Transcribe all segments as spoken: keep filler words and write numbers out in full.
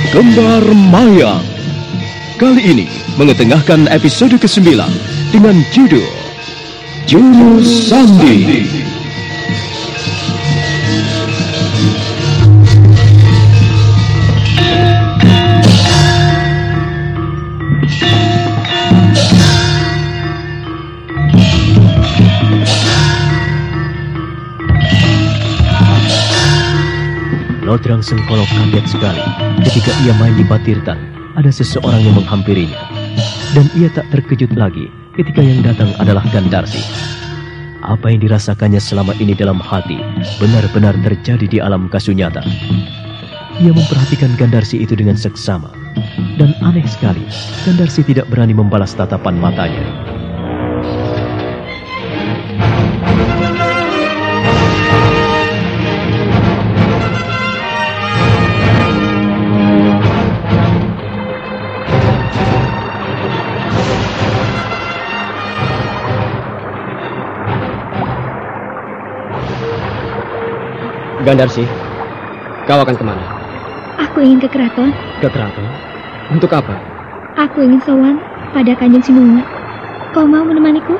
Gembar Mayang. Kali ini mengetengahkan episode kesembilan dengan judul Juru Sandi. Lodrang Sengkolo kaget sekali ketika ia main di Patirtan. Ada seseorang yang menghampirinya. Dan ia tak terkejut lagi ketika yang datang adalah Gandarsi. Apa yang dirasakannya selama ini dalam hati benar-benar terjadi di alam kasunyata. Ia memperhatikan Gandarsi itu dengan seksama. Dan aneh sekali, Gandarsi tidak berani membalas tatapan matanya. Gandarsi, kau akan kemana? Aku ingin ke keraton. Ke keraton? Untuk apa? Aku ingin sowan pada Kanjeng Sinuwun. Kau mau menemaniku?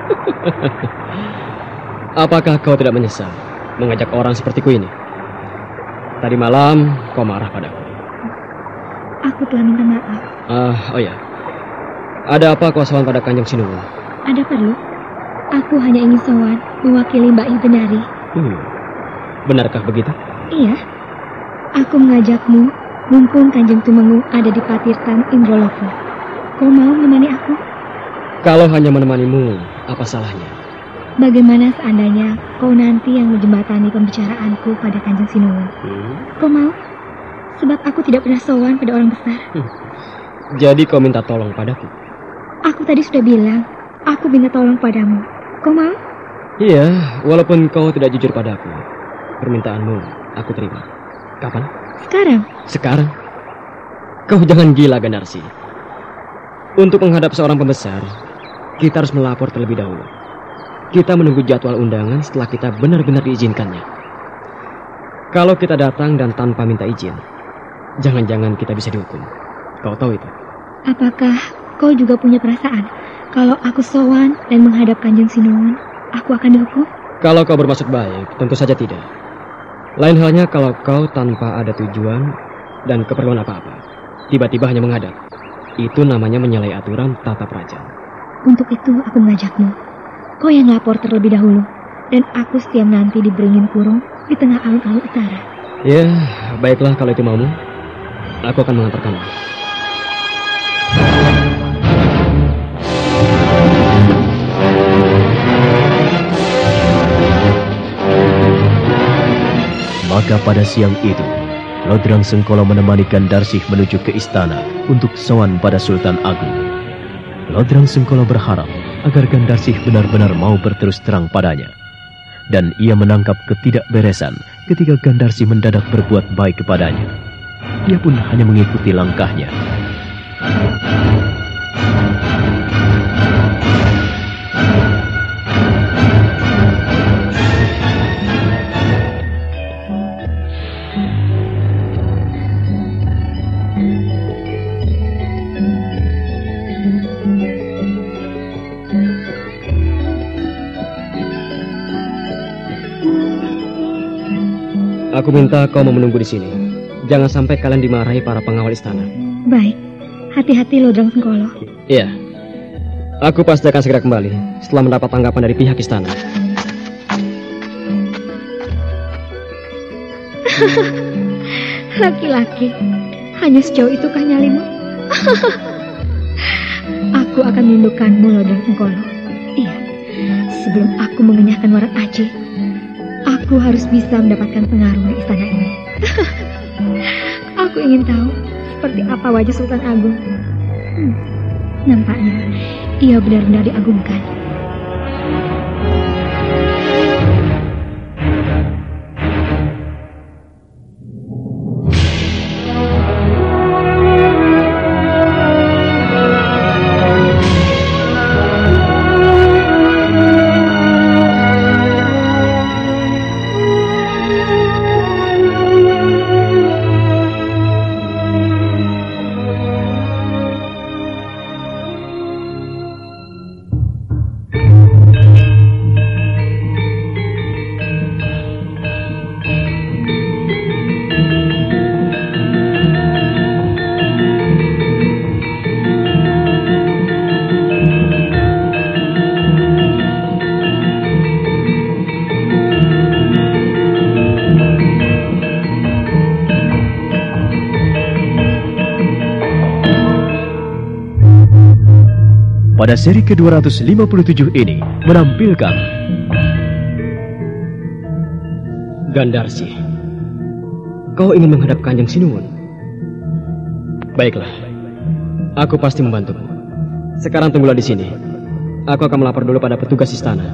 Apakah kau tidak menyesal mengajak orang sepertiku ini? Tadi malam kau marah padaku. Aku telah minta maaf. Ah, oh ya. Ada apa kau sowan pada Kanjeng Sinuwun? Ada perlu? Aku hanya ingin sowan mewakili Mbak I Benari. Hmm. Benarkah begitu? Iya. Aku mengajakmu mumpung Kanjeng Tumenggung ada di Patirtan Indraloka. Kau mau menemani aku? Kalau hanya menemanimu, apa salahnya? Bagaimana seandainya kau nanti yang menjembatani pembicaraanku pada Kanjeng Sinuwun? Hmm? Kau mau? Sebab aku tidak pernah sowan pada orang besar. Hmm. Jadi kau minta tolong padaku? Aku tadi sudah bilang, aku minta tolong padamu. Kau mau? Iya, walaupun kau tidak jujur padaku. Permintaanmu aku terima. Kapan? Sekarang. Sekarang? Kau jangan gila, Gandarsi. Untuk menghadap seorang pembesar, kita harus melapor terlebih dahulu. Kita menunggu jadwal undangan setelah kita benar-benar diizinkannya. Kalau kita datang dan tanpa minta izin, jangan-jangan kita bisa dihukum. Kau tahu itu? Apakah kau juga punya perasaan kalau aku sowan dan menghadap Kanjeng Sinuwun, aku akan dihukum? Kalau kau bermaksud baik, tentu saja tidak. Lain halnya kalau kau tanpa ada tujuan dan keperluan apa-apa, tiba-tiba hanya menghadap. Itu namanya menyalahi aturan tata praja. Untuk itu aku mengajakmu. Kau yang lapor terlebih dahulu, dan aku setiap nanti diberingin kurung di tengah alun-alun utara. Ya, baiklah kalau itu maumu. Aku akan mengantarkanmu. Maka pada siang itu, Lodrang Sengkolo menemani Gandarsih menuju ke istana untuk sowan pada Sultan Agung. Lodrang Sengkolo berharap agar Gandarsih benar-benar mau berterus terang padanya. Dan ia menangkap ketidakberesan ketika Gandarsih mendadak berbuat baik kepadanya. Ia pun hanya mengikuti langkahnya. Aku minta kau mau menunggu di sini. Jangan sampai kalian dimarahi para pengawal istana. Baik, hati-hati Lodrang Sengkolo. Iya, aku pasti akan segera kembali setelah mendapat tanggapan dari pihak istana. Laki-laki, hanya sejauh itu kah nyalimu? Aku akan melindungimu Lodrang Sengkolo. Iya, sebelum aku mengenyahkan warak Aji, aku harus bisa mendapatkan pengaruh di istana ini. Aku ingin tahu seperti apa wajah Sultan Agung. Hmm, nampaknya ia benar-benar diagungkan. pada seri ke dua ratus lima puluh tujuh ini menampilkan Gandarsi, kau ingin menghadap Kanjeng Sinuwun? Baiklah, aku pasti membantumu. Sekarang tunggulah di sini. Aku akan melapor dulu pada petugas istana.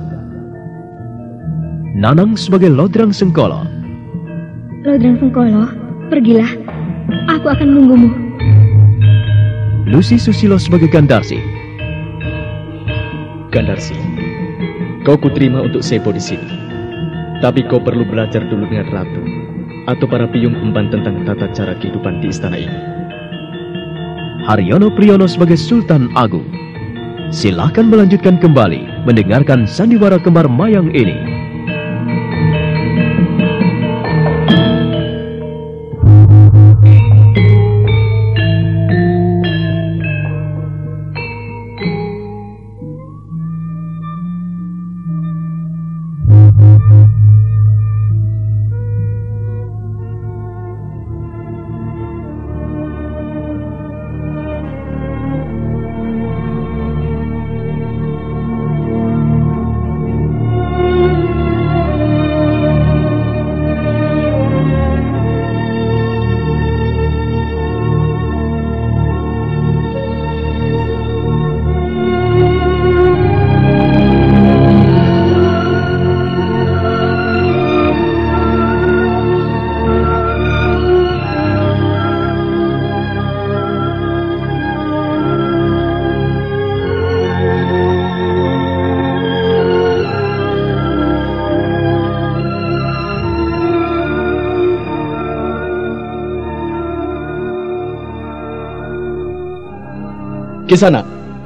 Nanang sebagai Lodrang Sengkolo. Lodrang Sengkolo, pergilah. Aku akan menunggumu. Lucy Susilo sebagai Gandarsi. Gandarsi, kau kuterima untuk sepo di sini. Tapi kau perlu belajar dulu dengan ratu atau para piyung emban tentang tata cara kehidupan di istana ini. Haryono Priyono sebagai Sultan Agung. Silakan melanjutkan kembali mendengarkan sandiwara kembar Mayang ini. Kisana.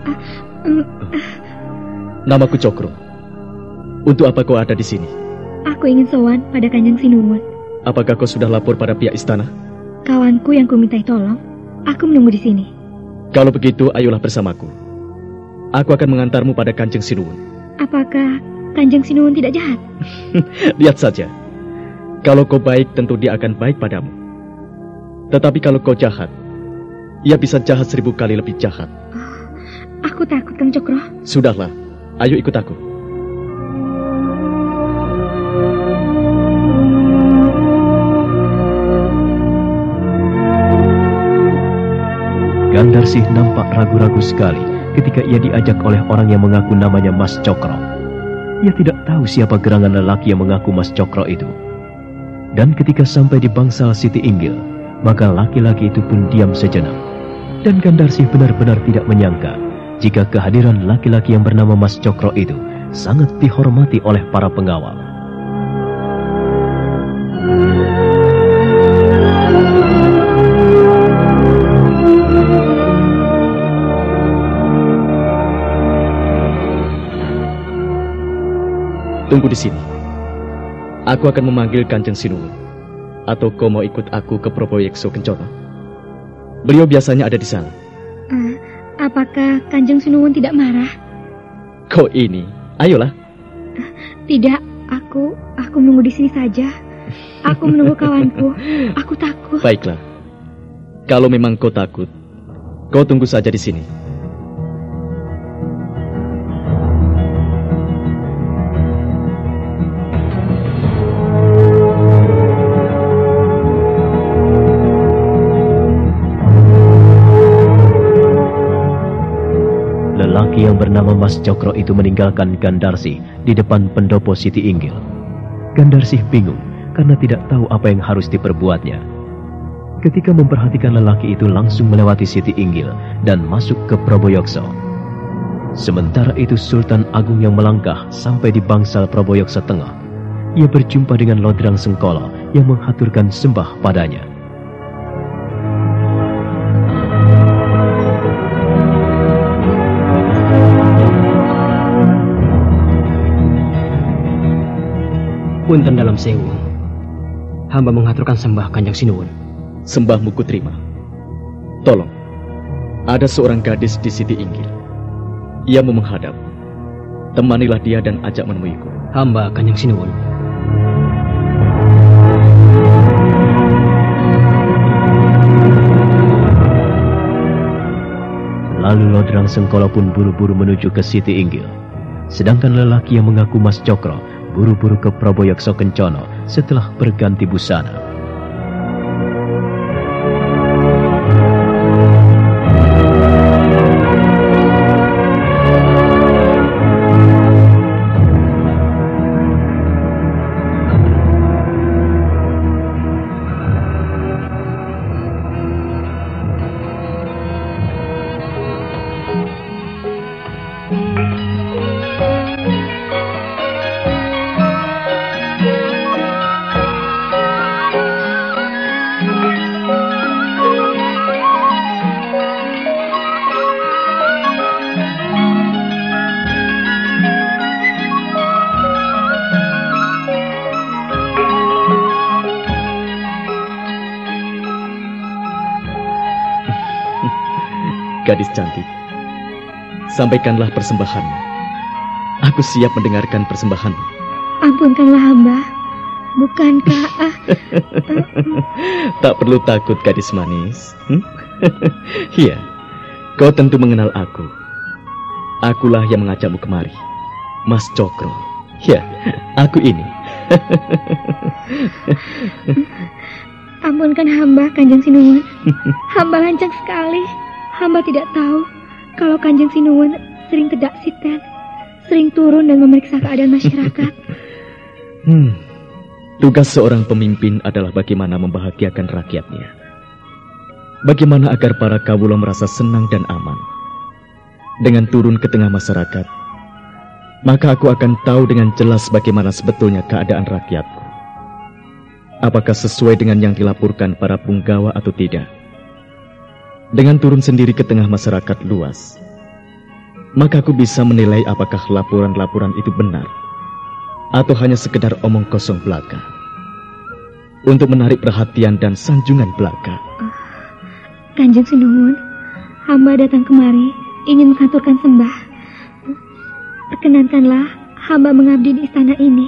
Namaku Cokro. Untuk apa kau ada di sini? Aku ingin sowan pada Kanjeng Sinuwun. Apakah kau sudah lapor pada pihak istana? Kawanku yang kumintai tolong, aku menunggu di sini. Kalau begitu, ayolah bersamaku. Aku akan mengantarmu pada Kanjeng Sinuwun. Apakah Kanjeng Sinuwun tidak jahat? Lihat saja. Kalau kau baik, tentu dia akan baik padamu. Tetapi kalau kau jahat, ia bisa jahat seribu kali lebih jahat. Oh, aku takut, Kang Cokro. Sudahlah, ayo ikut aku. Gandarsih nampak ragu-ragu sekali ketika ia diajak oleh orang yang mengaku namanya Mas Cokro. Ia tidak tahu siapa gerangan lelaki yang mengaku Mas Cokro itu. Dan ketika sampai di bangsal Siti Inggil, maka laki-laki itu pun diam sejenak. Dan Gandarsih benar-benar tidak menyangka jika kehadiran laki-laki yang bernama Mas Cokro itu sangat dihormati oleh para pengawal. Tunggu di sini. Aku akan memanggil Kanjeng Sinuwun. Atau kau mau ikut aku ke Proboyekso Kencana? Beliau biasanya ada di sana. Uh, apakah Kanjeng Sinuwun tidak marah? Kau ini, ayolah. Uh, tidak, aku aku menunggu di sini saja. Aku menunggu kawanku. Aku takut. Baiklah. Kalau memang kau takut, kau tunggu saja di sini. Lelaki yang bernama Mas Cokro itu meninggalkan Gandarsih di depan pendopo Siti Inggil. Gandarsih bingung karena tidak tahu apa yang harus diperbuatnya. Ketika memperhatikan lelaki itu langsung melewati Siti Inggil dan masuk ke Proboyokso. Sementara itu Sultan Agung yang melangkah sampai di bangsal Proboyokso Tengah. Ia berjumpa dengan Lodrang Sengkolo yang menghaturkan sembah padanya. Punten dalam sewu, hamba mengaturkan sembah Kanjeng Sinuwun. Sembahmu kuterima. Tolong, ada seorang gadis di Siti Inggil. Ia mau menghadap. Temanilah dia dan ajak menemuiku. Hamba Kanjeng Sinuwun. Lalu Lodrang Sengkolo pun buru-buru menuju ke Siti Inggil. Sedangkan lelaki yang mengaku Mas Cokro buru-buru ke Praboyakso Kencono setelah berganti busana. Gadis cantik, sampaikanlah persembahanmu. Aku siap mendengarkan persembahanmu. Ampunkanlah hamba. Bukankah... Ah, tak perlu takut, gadis manis. Hmm? Iya, kau tentu mengenal aku. Akulah yang mengajakmu kemari, Mas Cokro. Ya, aku ini. Ampunkan hamba, Kanjeng Sinuwun. Hamba lancang sekali. Hamba tidak tahu kalau Kanjeng Sinuwun sering tedak sitten, sering turun dan memeriksa keadaan masyarakat. Hmm, tugas seorang pemimpin adalah bagaimana membahagiakan rakyatnya. Bagaimana agar para kawula merasa senang dan aman. Dengan turun ke tengah masyarakat, maka aku akan tahu dengan jelas bagaimana sebetulnya keadaan rakyatku. Apakah sesuai dengan yang dilaporkan para punggawa atau tidak. Dengan turun sendiri ke tengah masyarakat luas, maka aku bisa menilai apakah laporan-laporan itu benar atau hanya sekedar omong kosong belaka untuk menarik perhatian dan sanjungan belaka. Oh, Kanjeng Sinuwun, hamba datang kemari ingin mengaturkan sembah. Perkenankanlah hamba mengabdi di istana ini.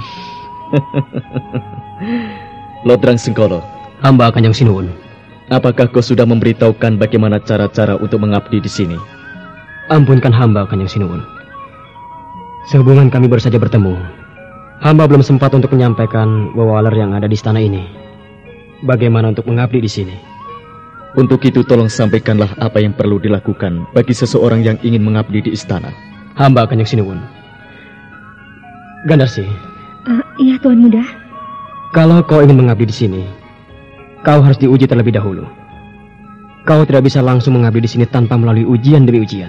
Lodrang Sengkolo, hamba Kanjeng Sinuwun. Apakah kau sudah memberitahukan bagaimana cara-cara untuk mengabdi di sini? Ampunkan hamba, Kanjeng Sinuwun. Sehubungan kami baru saja bertemu, hamba belum sempat untuk menyampaikan wawaler yang ada di istana ini. Bagaimana untuk mengabdi di sini? Untuk itu tolong sampaikanlah apa yang perlu dilakukan bagi seseorang yang ingin mengabdi di istana. Hamba Kanjeng Sinuwun. Gandarsi. Uh, iya, Tuan Muda. Kalau kau ingin mengabdi di sini, kau harus diuji terlebih dahulu. Kau tidak bisa langsung mengabdi di sini tanpa melalui ujian demi ujian.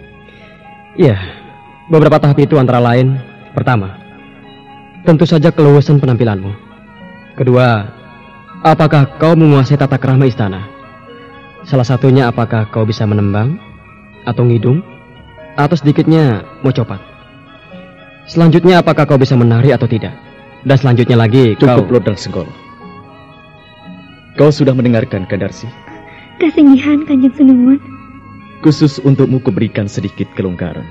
Ya, beberapa tahap itu antara lain: pertama, tentu saja keluasan penampilanmu. Kedua, apakah kau menguasai tata krama istana? Salah satunya apakah kau bisa menembang, atau ngidung, atau sedikitnya mau copat. Selanjutnya apakah kau bisa menari atau tidak. Dan selanjutnya lagi Cukup, kau... Lodrang Sengkolo. Kau sudah mendengarkan, Gandarsi? Kesinggihan, Kanjeng Sinuwun. Khusus untukmu kuberikan sedikit kelonggaran.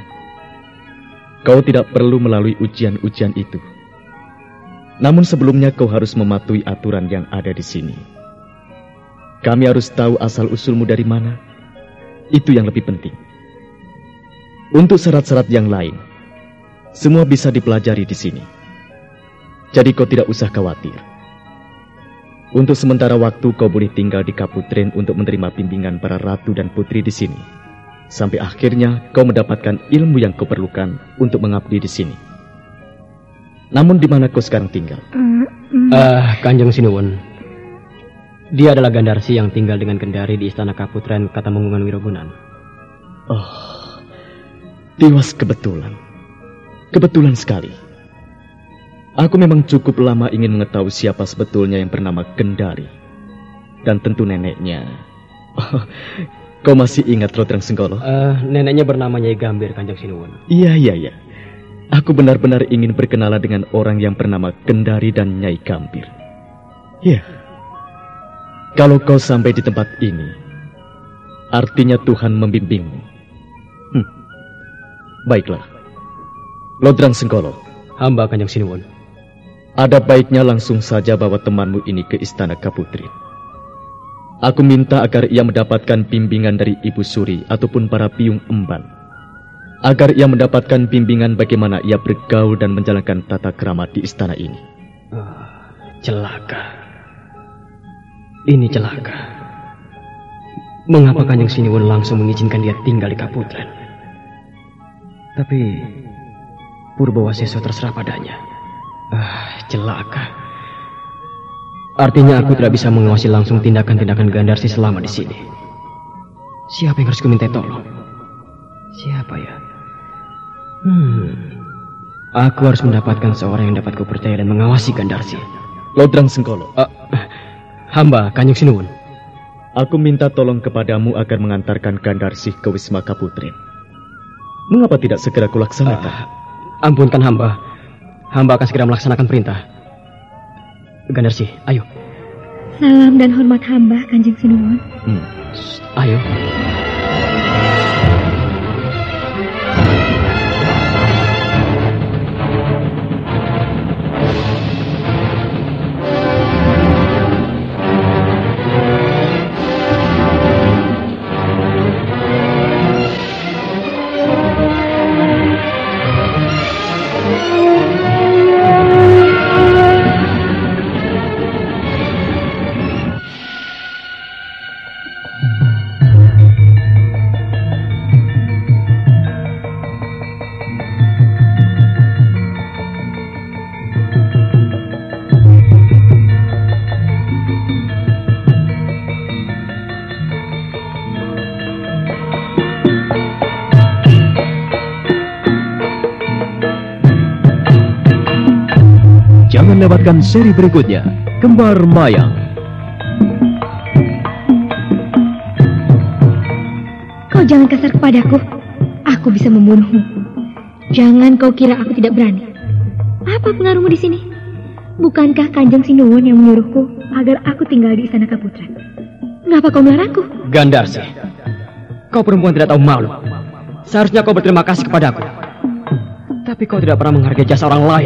Kau tidak perlu melalui ujian-ujian itu. Namun sebelumnya kau harus mematuhi aturan yang ada di sini. Kami harus tahu asal-usulmu dari mana. Itu yang lebih penting. Untuk syarat-syarat yang lain, semua bisa dipelajari di sini. Jadi kau tidak usah khawatir. Untuk sementara waktu kau boleh tinggal di Kaputren untuk menerima bimbingan para ratu dan putri di sini. Sampai akhirnya kau mendapatkan ilmu yang kau perlukan untuk mengabdi di sini. Namun di mana kau sekarang tinggal? Uh, uh, Kanjeng Sinuwun. Dia adalah Gandarsi yang tinggal dengan Kendari di Istana Kaputren Katamunggungan Wirogunan. Oh, tiwas kebetulan. Kebetulan sekali. Aku memang cukup lama ingin mengetahui siapa sebetulnya yang bernama Kendari. Dan tentu neneknya. Oh, kau masih ingat, Lodrang Sengkolo? Uh, neneknya bernama Nyai Gambir, Kanjeng Sinuwun. Iya, iya, iya. Aku benar-benar ingin berkenalan dengan orang yang bernama Kendari dan Nyai Gambir. Ya. Kalau kau sampai di tempat ini, artinya Tuhan membimbingmu. Hmm. Baiklah. Lodrang Sengkolo. Hamba Kanjeng Sinuwun. Ada baiknya langsung saja bawa temanmu ini ke Istana Kaputren. Aku minta agar ia mendapatkan bimbingan dari Ibu Suri ataupun para piung emban. Agar ia mendapatkan bimbingan bagaimana ia bergaul dan menjalankan tata krama di istana ini. Oh, celaka. Ini celaka. Mengapa Kanjeng Sinuwun langsung mengizinkan dia tinggal di Kaputren? Tapi Purbawasesa terserah padanya. Ah, celaka. Artinya aku tidak bisa mengawasi langsung tindakan-tindakan Gandarsi selama di sini. Siapa yang harus kuminta tolong? Siapa ya? Hmm. Aku harus mendapatkan seorang yang dapat kupercaya dan mengawasi Gandarsi. Lodrang Sengkolo. Uh, hamba Kanjeng Sinuwun. Aku minta tolong kepadamu agar mengantarkan Gandarsi ke Wisma Kaputren. Mengapa tidak segera kulaksanakan? Uh, ampunkan hamba. Hamba akan segera melaksanakan perintah. Gandarsi, ayo. Salam dan hormat hamba, Kanjeng Sinuwun. Hmm. Ayo. Jangan lewatkan seri berikutnya, Kembar Mayang. Kau jangan kasar kepadaku. Aku bisa membunuhmu. Jangan kau kira aku tidak berani. Apa pengaruhmu di sini? Bukankah Kanjeng Sinuwun yang menyuruhku agar aku tinggal di Istana Kaputren? Mengapa kau melarangku? Gandarsi, kau perempuan tidak tahu malu. Seharusnya kau berterima kasih kepadaku. Tapi kau tidak pernah menghargai jasa orang lain.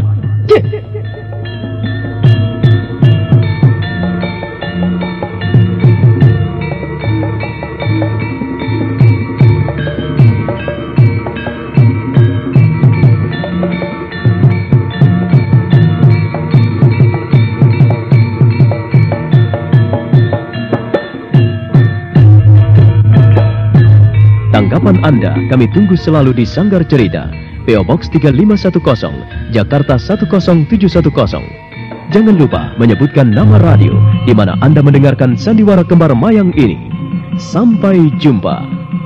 Tanggapan Anda kami tunggu selalu di Sanggar Cerita, P O Box tiga lima satu nol, Jakarta satu nol tujuh satu nol. Jangan lupa menyebutkan nama radio di mana Anda mendengarkan sandiwara Kembar Mayang ini. Sampai jumpa.